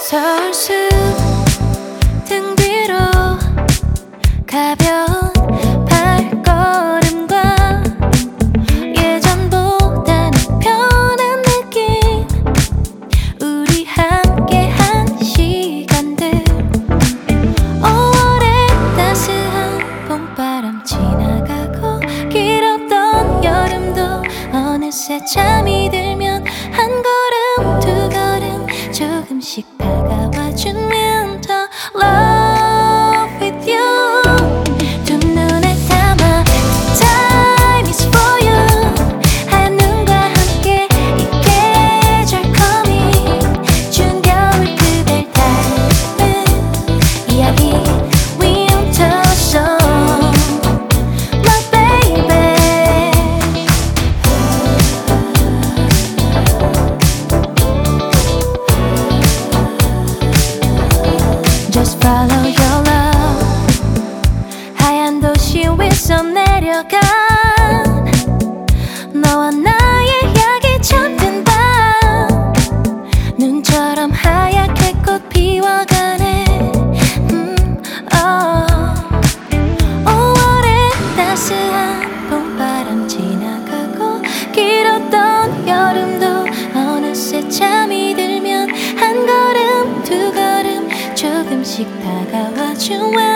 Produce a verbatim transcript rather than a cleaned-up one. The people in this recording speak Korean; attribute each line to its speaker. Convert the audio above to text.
Speaker 1: 서울숲 등 뒤로 가벼운 발걸음과 예전보다는 편한 느낌, 우리 함께한 시간들. 오월의 따스한 봄바람 지나가고 길었던 여름도 어느새 잠이 들면 한 걸음 두 걸음 조금씩 다가와주면 더 love with you. 두 눈을 감아 time is for you. 하얀 눈과 함께 이 계절 coming. 추운 겨울 그댈 닮은 이야기 winter song my baby. Just follow your love. 하얀 도시 위서 내려간 너와 나의 약이 잠든 밤, 눈처럼 하얗게 꽃 피워가네. 음, oh. 오월의 따스한 봄바람 지나가고 길었던 여름도 어느새 잠이 들면 한 걸음 두 걸음 조금씩 다가와주면